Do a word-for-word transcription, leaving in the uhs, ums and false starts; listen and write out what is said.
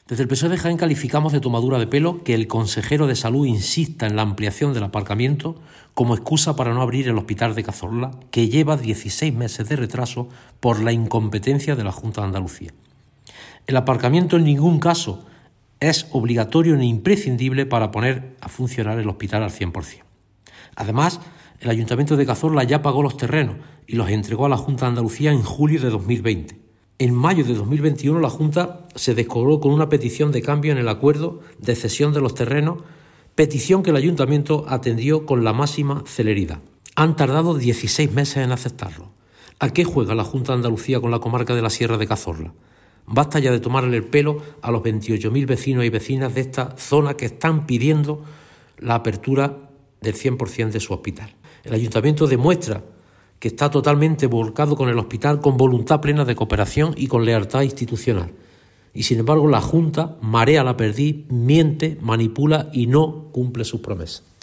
Desde el P S O E de Jaén calificamos de tomadura de pelo que el consejero de Salud insista en la ampliación del aparcamiento como excusa para no abrir el hospital de Cazorla, que lleva dieciséis meses de retraso por la incompetencia de la Junta de Andalucía. El aparcamiento en ningún caso es obligatorio ni imprescindible para poner a funcionar el hospital al cien por cien. Además, el Ayuntamiento de Cazorla ya pagó los terrenos y los entregó a la Junta de Andalucía en julio de dos mil veinte. En mayo de dos mil veintiuno la Junta se descolgó con una petición de cambio en el acuerdo de cesión de los terrenos, petición que el Ayuntamiento atendió con la máxima celeridad. Han tardado dieciséis meses en aceptarlo. ¿A qué juega la Junta de Andalucía con la comarca de la Sierra de Cazorla? Basta ya de tomarle el pelo a los veintiocho mil vecinos y vecinas de esta zona que están pidiendo la apertura del cien por cien de su hospital. El Ayuntamiento demuestra que está totalmente volcado con el hospital, con voluntad plena de cooperación y con lealtad institucional. Y sin embargo la Junta marea la perdiz, miente, manipula y no cumple sus promesas.